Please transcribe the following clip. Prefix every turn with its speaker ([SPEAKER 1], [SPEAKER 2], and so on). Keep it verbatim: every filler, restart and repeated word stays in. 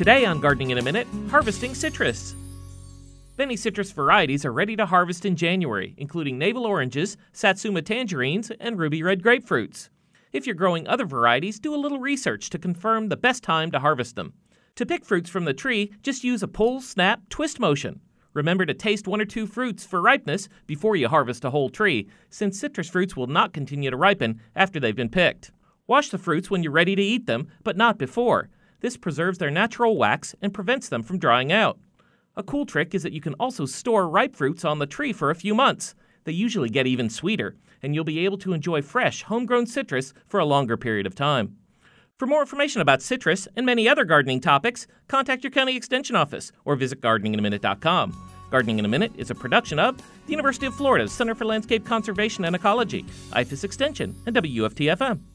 [SPEAKER 1] Today on Gardening in a Minute, harvesting citrus. Many citrus varieties are ready to harvest in January, including navel oranges, satsuma tangerines, and ruby red grapefruits. If you're growing other varieties, do a little research to confirm the best time to harvest them. To pick fruits from the tree, just use a pull, snap, twist motion. Remember to taste one or two fruits for ripeness before you harvest a whole tree, since citrus fruits will not continue to ripen after they've been picked. Wash the fruits when you're ready to eat them, but not before. This preserves their natural wax and prevents them from drying out. A cool trick is that you can also store ripe fruits on the tree for a few months. They usually get even sweeter, and you'll be able to enjoy fresh, homegrown citrus for a longer period of time. For more information about citrus and many other gardening topics, contact your county extension office or visit gardening in a minute dot com. Gardening in a Minute is a production of the University of Florida's Center for Landscape Conservation and Ecology, I F A S Extension, and W U F T F M.